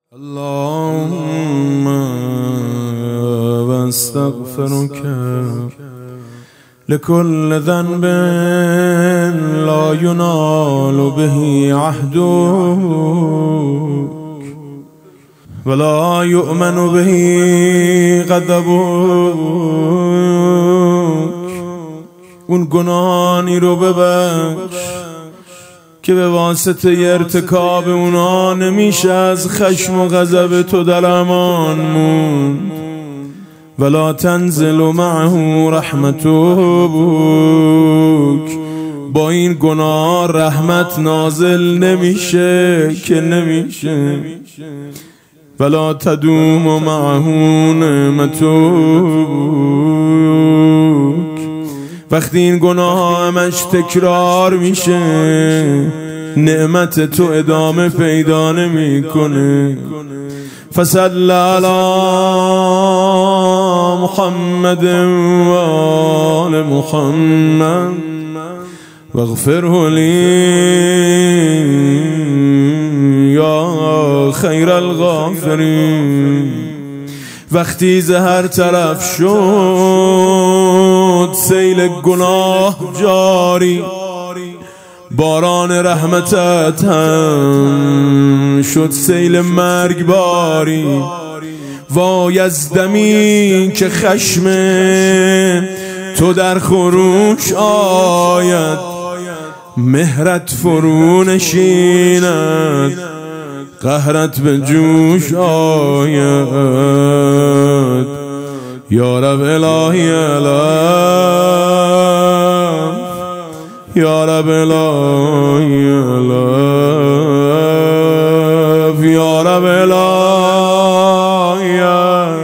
اللهم واستغفرك لكل ذنب لا ينال به عهدك ولا يؤمن به غضبك. اون گناهانی رو ببخش که به واسطه ارتکاب اونا نمیشه از خشم و غضب تو در امان موند. ولا تنزل معه رحمتک، با این گناه رحمت نازل نمیشه که نمیشه. ولا تدوم معه نعمتک، وقتی این گناه همش تکرار میشه نعمت تو ادامه پیدا نمیکنه. فصل علی محمد و آل محمد واغفره لی یا خیر الغافرین. وقتی زهر طرف شد سیل گناه جاری، باران رحمتت هم شد سیل مرگباری. وای از دمی که خشم تو در خروش آید، مهرت فرو نشیند، قهرت به جوش آید. یا رب الهی الهی، یا رب الهی الهی، یا رب الهی